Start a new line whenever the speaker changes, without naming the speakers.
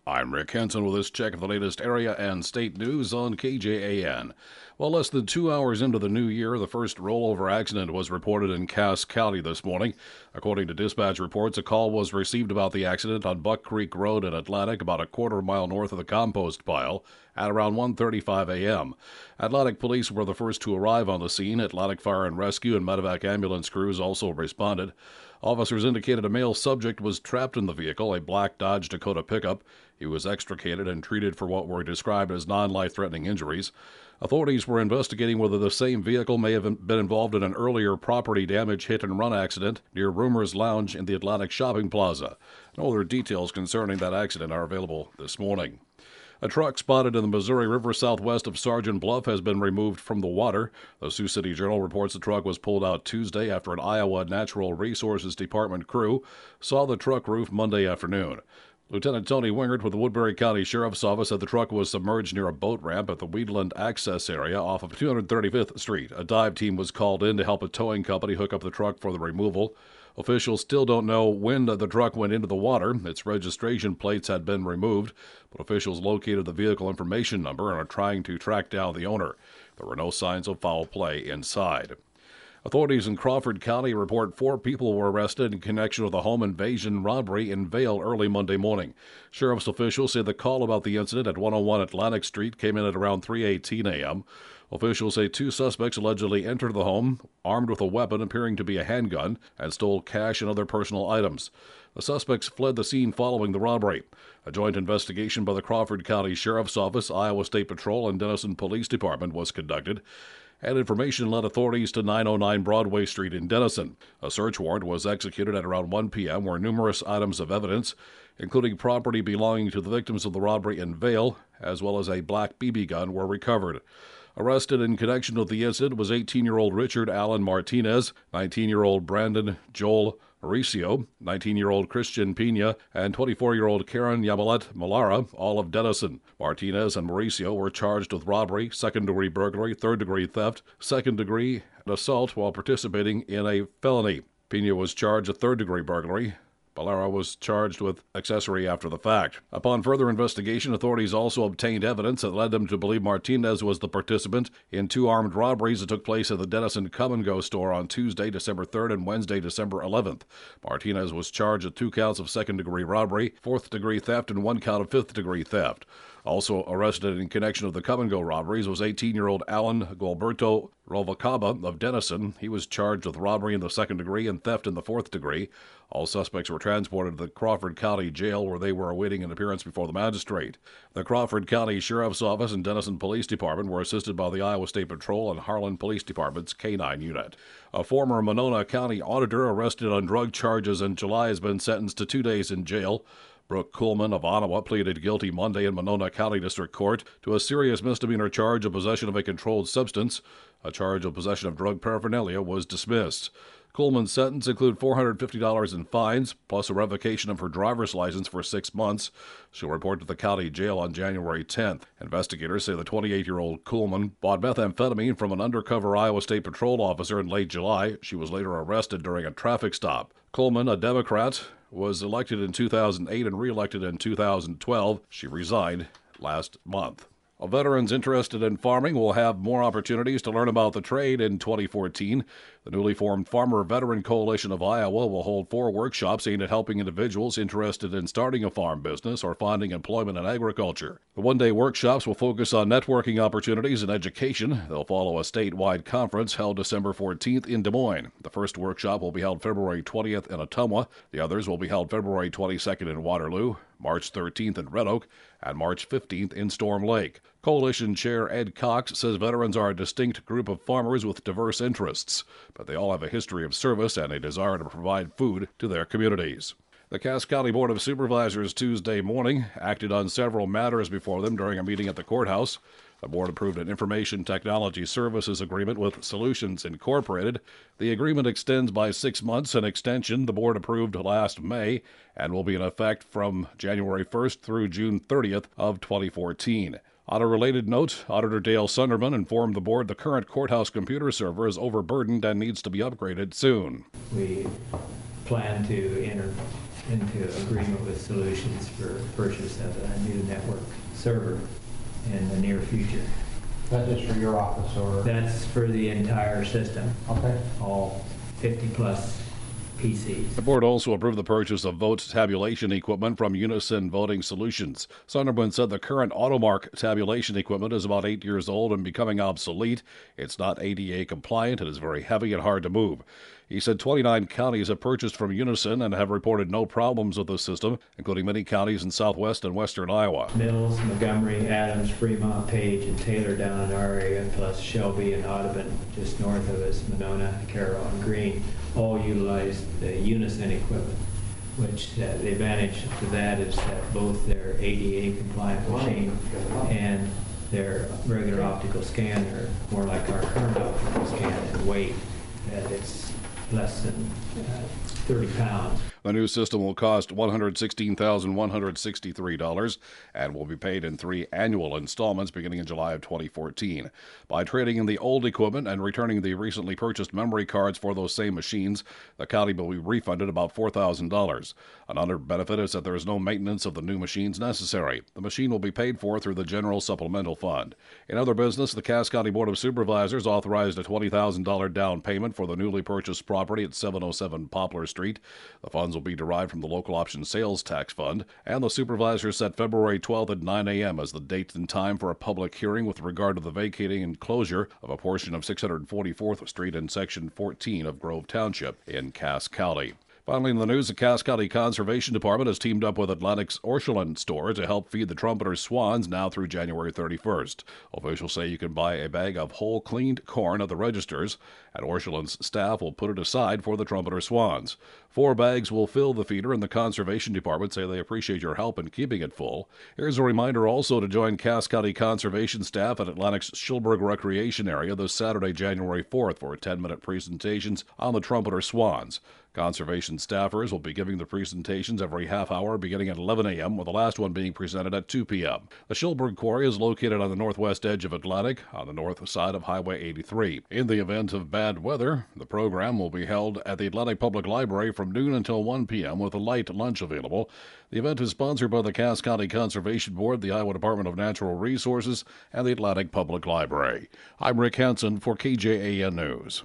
I'm Rick Henson with this check of the latest area and state news on KJAN. Well, less than 2 hours into the new year, the first rollover accident was reported in Cass County this morning. According to dispatch reports, a call was received about the accident on Buck Creek Road in Atlantic, about a quarter mile north of the compost pile, at around 1:35 a.m. Atlantic police were the first to arrive on the scene. Atlantic Fire and Rescue and Medevac ambulance crews also responded. Officers indicated a male subject was trapped in the vehicle, a black Dodge Dakota pickup. He was extricated and treated for what were described as non-life-threatening injuries. Authorities were investigating whether the same vehicle may have been involved in an earlier property damage hit-and-run accident near Rumors Lounge in the Atlantic Shopping Plaza. No other details concerning that accident are available this morning. A truck spotted in the Missouri River southwest of Sergeant Bluff has been removed from the water. The Sioux City Journal reports the truck was pulled out Tuesday after an Iowa Natural Resources Department crew saw the truck roof Monday afternoon. Lieutenant Tony Wingert with the Woodbury County Sheriff's Office said the truck was submerged near a boat ramp at the Weedland access area off of 235th Street. A dive team was called in to help a towing company hook up the truck for the removal. Officials still don't know when the truck went into the water. Its registration plates had been removed, but officials located the vehicle information number and are trying to track down the owner. There were no signs of foul play inside. Authorities in Crawford County report 4 people were arrested in connection with a home invasion robbery in Vail early Monday morning. Sheriff's officials say the call about the incident at 101 Atlantic Street came in at around 3:18 a.m. Officials say 2 suspects allegedly entered the home, armed with a weapon appearing to be a handgun, and stole cash and other personal items. The suspects fled the scene following the robbery. A joint investigation by the Crawford County Sheriff's Office, Iowa State Patrol, and Denison Police Department was conducted, and information led authorities to 909 Broadway Street in Denison. A search warrant was executed at around 1 p.m. where numerous items of evidence, including property belonging to the victims of the robbery in Vail, as well as a black BB gun, were recovered. Arrested in connection with the incident was 18-year-old Richard Allen Martinez, 19-year-old Brandon Joel Mauricio, 19-year-old Christian Pena, and 24-year-old Karen Yamalet Malara, all of Denison. Martinez and Mauricio were charged with robbery, second-degree burglary, third-degree theft, second-degree assault while participating in a felony. Pena was charged with third-degree burglary. Malara was charged with accessory after the fact. Upon further investigation, authorities also obtained evidence that led them to believe Martinez was the participant in 2 armed robberies that took place at the Denison Come & Go store on Tuesday, December 3rd and Wednesday, December 11th. Martinez was charged with 2 counts of second-degree robbery, fourth-degree theft, and 1 count of fifth-degree theft. Also arrested in connection with the Come-and-Go robberies was 18-year-old Alan Gualberto Rovacaba of Denison. He was charged with robbery in the second degree and theft in the fourth degree. All suspects were transported to the Crawford County Jail, where they were awaiting an appearance before the magistrate. The Crawford County Sheriff's Office and Denison Police Department were assisted by the Iowa State Patrol and Harlan Police Department's K-9 unit. A former Monona County auditor arrested on drug charges in July has been sentenced to 2 days in jail. Brooke Kuhlman of Ottawa pleaded guilty Monday in Monona County District Court to a serious misdemeanor charge of possession of a controlled substance. A charge of possession of drug paraphernalia was dismissed. Kuhlman's sentence includes $450 in fines, plus a revocation of her driver's license for 6 months. She'll report to the county jail on January 10th. Investigators say the 28-year-old Kuhlman bought methamphetamine from an undercover Iowa State Patrol officer in late July. She was later arrested during a traffic stop. Kuhlman, a Democrat, was elected in 2008 and re-elected in 2012. She resigned last month. Veterans interested in farming will have more opportunities to learn about the trade in 2014. The newly formed Farmer Veteran Coalition of Iowa will hold 4 workshops aimed at helping individuals interested in starting a farm business or finding employment in agriculture. The one-day workshops will focus on networking opportunities and education. They'll follow a statewide conference held December 14th in Des Moines. The first workshop will be held February 20th in Ottumwa. The others will be held February 22nd in Waterloo, March 13th in Red Oak, and March 15th in Storm Lake. Coalition Chair Ed Cox says veterans are a distinct group of farmers with diverse interests, but they all have a history of service and a desire to provide food to their communities. The Cass County Board of Supervisors Tuesday morning acted on several matters before them during a meeting at the courthouse. The board approved an information technology services agreement with Solutions Incorporated. The agreement extends by 6 months. An extension the board approved last May and will be in effect from January 1st through June 30th of 2014. On a related note, Auditor Dale Sunderman informed the board the current courthouse computer server is overburdened and needs to be upgraded soon.
We plan to into agreement with Solutions for purchase of a new network server in the near future.
That's just for your office, or?
That's for the entire system,
Okay.
all 50-plus PCs.
The board also approved the purchase of vote tabulation equipment from Unison Voting Solutions. Sonderman said the current AutoMark tabulation equipment is about 8 years old and becoming obsolete. It's not ADA compliant and is very heavy and hard to move. He said 29 counties have purchased from Unison and have reported no problems with the system, including many counties in southwest and western Iowa.
Mills, Montgomery, Adams, Fremont, Page, and Taylor down in our area, plus Shelby and Audubon just north of us, Monona, Carroll, and Greene, all utilize the Unison equipment, which the advantage to that is that both their ADA compliant machine and their regular optical scan are more like our current optical scan in weight, that it's less than 30 pounds.
The new system will cost $116,163 and will be paid in 3 annual installments beginning in July of 2014. By trading in the old equipment and returning the recently purchased memory cards for those same machines, the county will be refunded about $4,000. Another benefit is that there is no maintenance of the new machines necessary. The machine will be paid for through the General Supplemental Fund. In other business, the Cass County Board of Supervisors authorized a $20,000 down payment for the newly purchased property at 707 Poplar Street. The funds will be derived from the local option sales tax fund, and the supervisors set February 12th at 9 a.m. as the date and time for a public hearing with regard to the vacating and closure of a portion of 644th Street in Section 14 of Grove Township in Cass County. Finally, in the news, the Cass County Conservation Department has teamed up with Atlantic's Orscheln store to help feed the trumpeter swans now through January 31st. Officials say you can buy a bag of whole cleaned corn at the registers, and Orscheln's staff will put it aside for the trumpeter swans. 4 bags will fill the feeder, and the Conservation Department say they appreciate your help in keeping it full. Here's a reminder also to join Cass County Conservation staff at Atlantic's Schilberg Recreation Area this Saturday, January 4th for 10-minute presentations on the trumpeter swans. Conservation staffers will be giving the presentations every half hour beginning at 11 a.m., with the last one being presented at 2 p.m. The Schilberg Quarry is located on the northwest edge of Atlantic, on the north side of Highway 83. In the event of bad weather, the program will be held at the Atlantic Public Library from noon until 1 p.m. with a light lunch available. The event is sponsored by the Cass County Conservation Board, the Iowa Department of Natural Resources, and the Atlantic Public Library. I'm Rick Hansen for KJAN News.